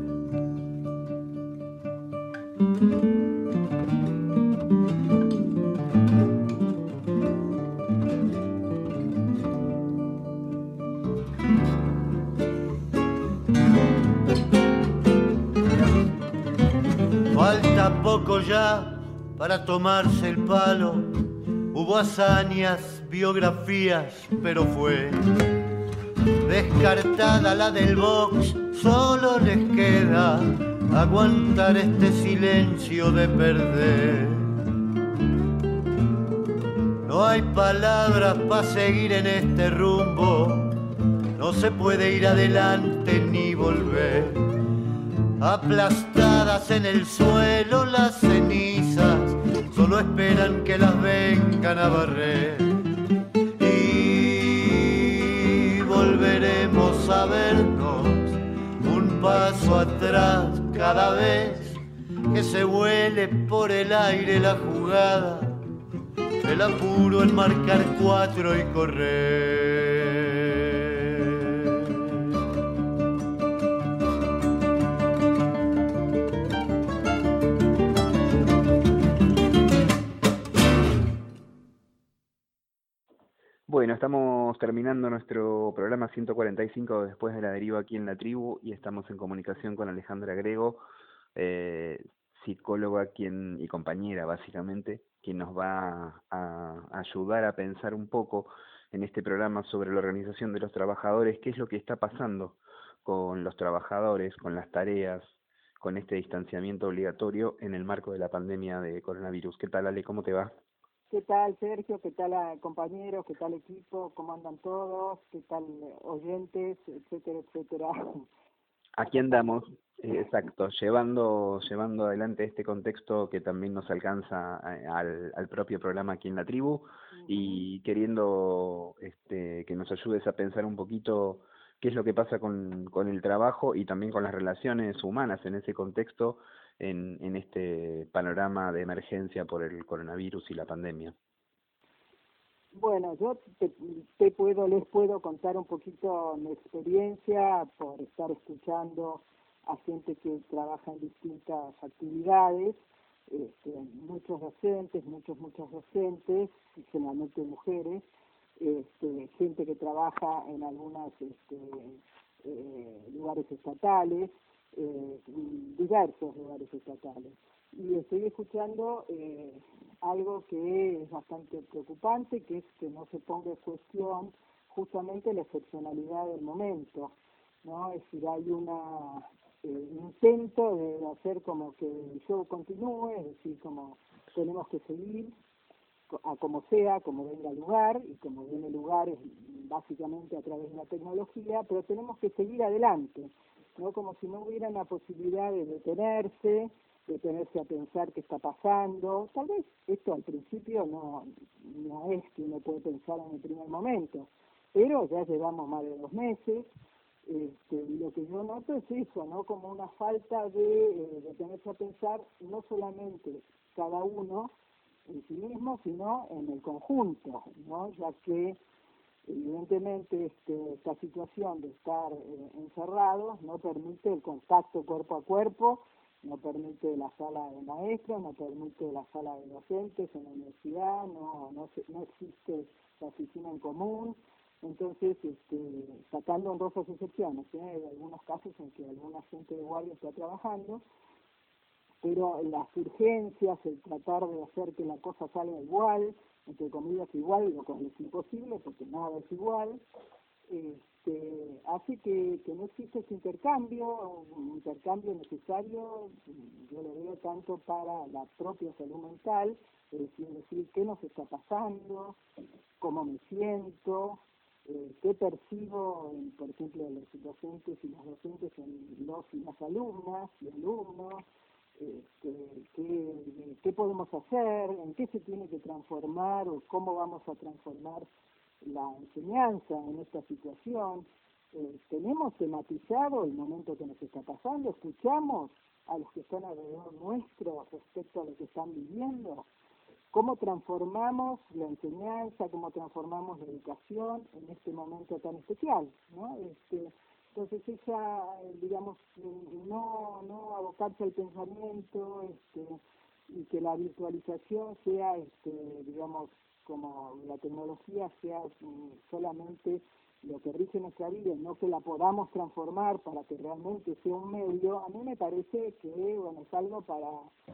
Falta poco ya para tomarse el palo. Hubo hazañas, biografías, pero fue descartada la del box. Solo les queda aguantar este silencio de perder. No hay palabras para seguir en este rumbo. No se puede ir adelante ni volver. Aplastadas en el suelo las cenizas, solo esperan que las vengan a barrer. Y volveremos a vernos un paso atrás cada vez que se huele por el aire la jugada, el apuro en marcar 4 y correr. Bueno, estamos terminando nuestro programa 145 después de la deriva aquí en la tribu y estamos en comunicación con Alejandra Grego. psicóloga y compañera básicamente, quien nos va a ayudar a pensar un poco en este programa sobre la organización de los trabajadores, qué es lo que está pasando con los trabajadores, con las tareas, con este distanciamiento obligatorio en el marco de la pandemia de coronavirus. ¿Qué tal, Ale? ¿Cómo te va? ¿Qué tal, Sergio? ¿Qué tal, compañeros? ¿Qué tal, equipo? ¿Cómo andan todos? ¿Qué tal, oyentes? Etcétera, etcétera. Aquí andamos, exacto, llevando adelante este contexto que también nos alcanza al propio programa aquí en la tribu, y queriendo que nos ayudes a pensar un poquito qué es lo que pasa con el trabajo y también con las relaciones humanas en ese contexto, en este panorama de emergencia por el coronavirus y la pandemia. Bueno, yo les puedo contar un poquito mi experiencia por estar escuchando a gente que trabaja en distintas actividades, muchos docentes, muchos docentes, generalmente mujeres, gente que trabaja en algunos lugares estatales, diversos lugares estatales. Y estoy escuchando algo que es bastante preocupante, que es que no se ponga en cuestión justamente la excepcionalidad del momento, ¿no? Es decir, hay un intento de hacer como que el show continúe, es decir, como tenemos que seguir a como sea, como venga el lugar, y como viene el lugar es básicamente a través de la tecnología, pero tenemos que seguir adelante, ¿no? Como si no hubiera una posibilidad de detenerse a pensar qué está pasando. Tal vez esto al principio no es que uno puede pensar en el primer momento, pero ya llevamos más de 2 meses, y lo que yo noto es eso, ¿no? Como una falta de detenerse a pensar no solamente cada uno en sí mismo, sino en el conjunto, ¿no? Ya que evidentemente esta situación de estar encerrados no permite el contacto cuerpo a cuerpo, no permite la sala de maestros, no permite la sala de docentes en la universidad, no existe la oficina en común. Entonces, sacando honrosas excepciones, hay algunos casos en que alguna gente de guardia está trabajando, pero las urgencias, el tratar de hacer que la cosa salga igual, entre comillas igual, lo cual es imposible porque nada es igual, hace que no existe ese intercambio, un intercambio necesario, yo lo veo tanto para la propia salud mental, es decir, qué nos está pasando, cómo me siento, qué percibo, por ejemplo, los docentes y las docentes en los y las alumnas y alumnos, qué podemos hacer, en qué se tiene que transformar o cómo vamos a transformar la enseñanza en esta situación. Tenemos tematizado el momento que nos está pasando, escuchamos a los que están alrededor nuestro respecto a lo que están viviendo, cómo transformamos la enseñanza, cómo transformamos la educación en este momento tan especial, ¿no? Entonces digamos, no abocarse al pensamiento, y que la virtualización sea, digamos, como la tecnología sea solamente lo que rige nuestra vida, no que la podamos transformar para que realmente sea un medio. A mí me parece que, bueno, es algo para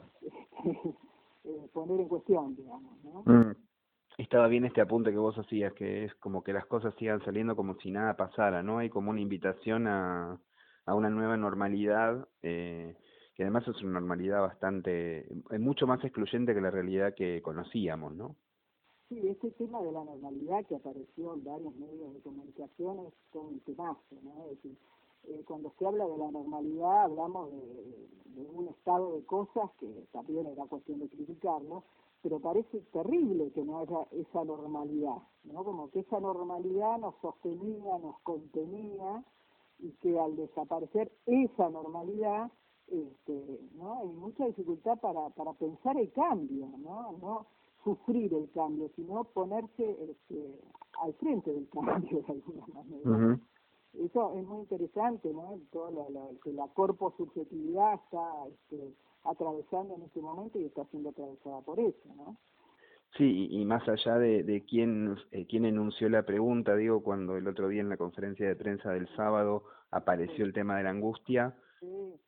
poner en cuestión, digamos, ¿no? Estaba bien este apunte que vos hacías, que es como que las cosas sigan saliendo como si nada pasara, ¿no? Hay como una invitación a una nueva normalidad, que además es una normalidad bastante, mucho más excluyente que la realidad que conocíamos, ¿no? Sí, este tema de la normalidad que apareció en varios medios de comunicación es todo un temazo, ¿no? Es decir, cuando se habla de la normalidad hablamos de un estado de cosas que también era cuestión de criticarlo, pero parece terrible que no haya esa normalidad, ¿no? Como que esa normalidad nos sostenía, nos contenía, y que al desaparecer esa normalidad, ¿no? Hay mucha dificultad para pensar el cambio, no sufrir el cambio, sino ponerse al frente del cambio de alguna manera. Uh-huh. Eso es muy interesante, ¿no? Todo que la corposubjetividad está atravesando en este momento y está siendo atravesada por eso, ¿no? Sí, y más allá de quién enunció la pregunta, digo, cuando el otro día en la conferencia de prensa del sábado apareció el tema de la angustia,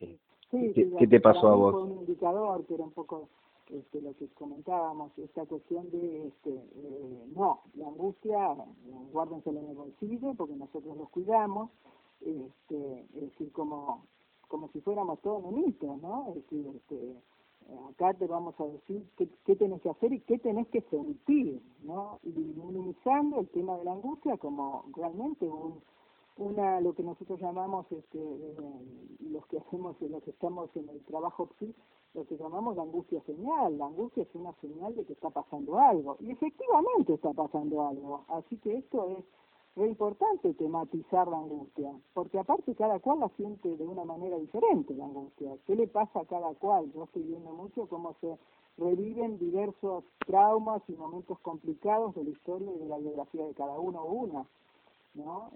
Sí, ¿Qué te pasó para a mí vos? fue un indicador que era un poco lo que comentábamos, esta cuestión de, no, la angustia, guárdensela en el bolsillo porque nosotros los cuidamos, es decir, como si fuéramos todos nenitos, ¿no? Es decir, acá te vamos a decir qué tenés que hacer y qué tenés que sentir, ¿no? Y minimizando el tema de la angustia como realmente lo que nosotros llamamos, los que estamos en el trabajo PSI, lo que llamamos la angustia señal. La angustia es una señal de que está pasando algo, y efectivamente está pasando algo, así que esto es re importante tematizar la angustia, porque aparte cada cual la siente de una manera diferente la angustia. ¿Qué le pasa a cada cual? Yo estoy viendo mucho cómo se reviven diversos traumas y momentos complicados de la historia y de la biografía de cada uno o una, ¿no?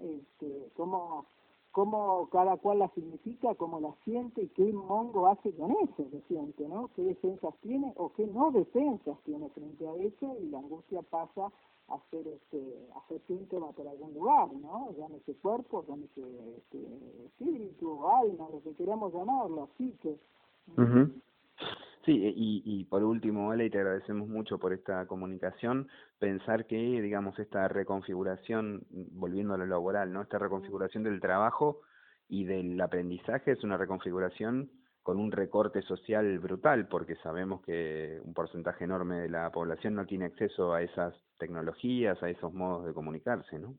Cómo cada cual la significa, cómo la siente y qué mongo hace con eso que siente, ¿no? Qué defensas tiene o qué no defensas tiene frente a eso, y la angustia pasa a ser síntoma por algún lugar, ¿no? Llámese cuerpo, llámese espíritu, alma, lo que queramos llamarlo, así que... Uh-huh. Sí, y por último, Ale, y te agradecemos mucho por esta comunicación, pensar que, digamos, esta reconfiguración, volviendo a lo laboral, ¿no? Esta reconfiguración del trabajo y del aprendizaje es una reconfiguración con un recorte social brutal, porque sabemos que un porcentaje enorme de la población no tiene acceso a esas tecnologías, a esos modos de comunicarse, ¿no?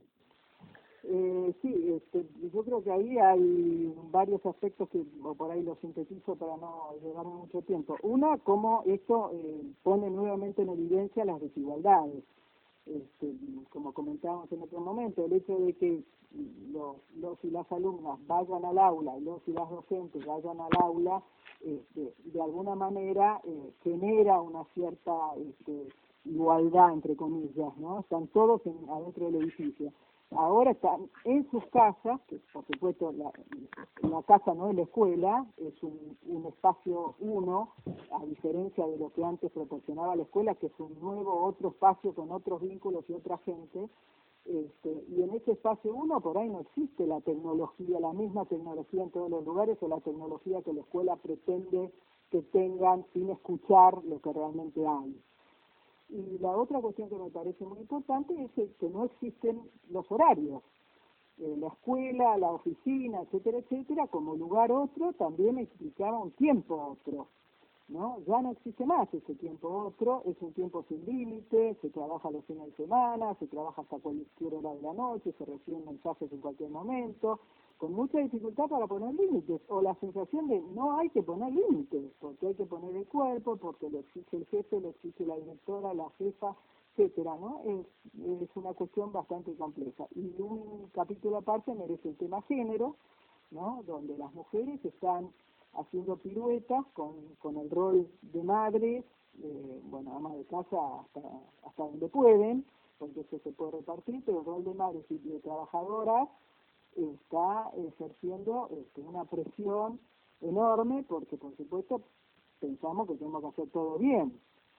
Sí, yo creo que ahí hay varios aspectos que por ahí los sintetizo para no llevar mucho tiempo. Una, cómo esto pone nuevamente en evidencia las desigualdades. Como comentábamos en otro momento, el hecho de que los y las alumnas vayan al aula y los y las docentes vayan al aula, de alguna manera genera una cierta igualdad, entre comillas, ¿no? Están todos adentro del edificio. Ahora están en sus casas, que por supuesto la casa no es la escuela, es un espacio uno, a diferencia de lo que antes proporcionaba la escuela, que es un nuevo otro espacio con otros vínculos y otra gente, y en ese espacio uno por ahí no existe la tecnología, la misma tecnología en todos los lugares, o la tecnología que la escuela pretende que tengan sin escuchar lo que realmente hay. Y la otra cuestión que me parece muy importante es que no existen los horarios. La escuela, la oficina, etcétera, como lugar otro, también explicaba un tiempo otro, ¿no? Ya no existe más ese tiempo otro, es un tiempo sin límite, se trabaja los fines de semana, se trabaja hasta cualquier hora de la noche, se reciben mensajes en cualquier momento, con mucha dificultad para poner límites, o la sensación de no hay que poner límites, porque hay que poner el cuerpo, porque lo exige el jefe, lo exige la directora, la jefa, etcétera, ¿no? Es una cuestión bastante compleja. Y un capítulo aparte merece el tema género, ¿no? Donde las mujeres están haciendo piruetas con el rol de madres, amas de casa hasta donde pueden, porque eso se puede repartir, pero el rol de madres y de trabajadoras está ejerciendo una presión enorme, porque por supuesto pensamos que tenemos que hacer todo bien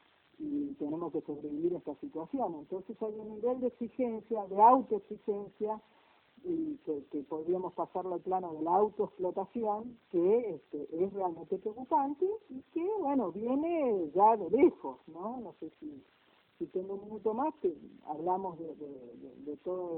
y tenemos que sobrevivir a esta situación. Entonces hay un nivel de exigencia, de autoexigencia, y que podríamos pasarlo al plano de la autoexplotación, que es realmente preocupante y que, bueno, viene ya de lejos, ¿no? No sé si tengo un minuto más, que hablamos de todo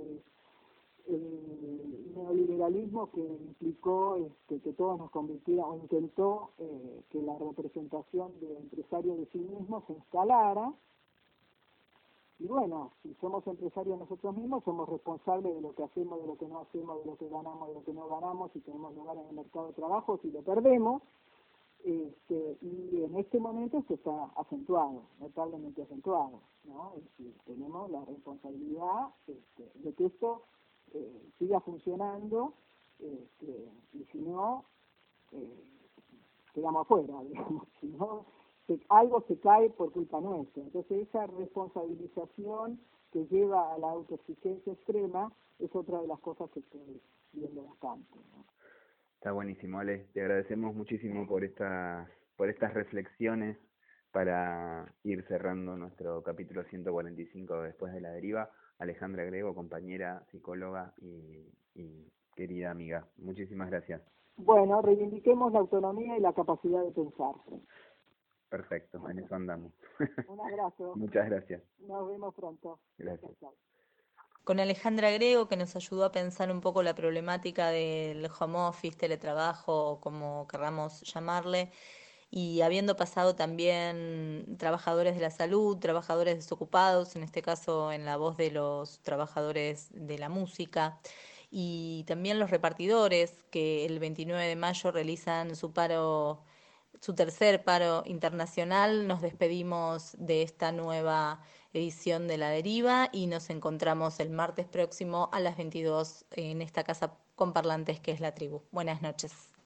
el neoliberalismo que implicó que todos nos convirtiera, o intentó que la representación de empresarios de sí mismos se instalara. Y bueno, si somos empresarios nosotros mismos, somos responsables de lo que hacemos, de lo que no hacemos, de lo que ganamos, de lo que no ganamos, si tenemos lugar en el mercado de trabajo, si lo perdemos. Y en este momento esto está acentuado, notablemente acentuado, ¿no? Es decir, tenemos la responsabilidad de que esto siga funcionando, y si no, quedamos afuera, digamos, si no, algo se cae por culpa nuestra. Entonces esa responsabilización que lleva a la autoexigencia extrema es otra de las cosas que estoy viendo bastante, ¿no? Está buenísimo, Ale. Te agradecemos muchísimo por estas reflexiones para ir cerrando nuestro capítulo 145 después de la deriva. Alejandra Grego, compañera, psicóloga y querida amiga. Muchísimas gracias. bueno, reivindiquemos la autonomía y la capacidad de pensar. Perfecto, en eso andamos. Un abrazo. Muchas gracias. Nos vemos pronto. Gracias. Con Alejandra Grego, que nos ayudó a pensar un poco la problemática del home office, teletrabajo, o como querramos llamarle, y habiendo pasado también trabajadores de la salud, trabajadores desocupados, en este caso en la voz de los trabajadores de la música, y también los repartidores que el 29 de mayo realizan su tercer paro internacional. Nos despedimos de esta nueva edición de La Deriva y nos encontramos el martes próximo a las 22 en esta casa con parlantes que es La Tribu. Buenas noches.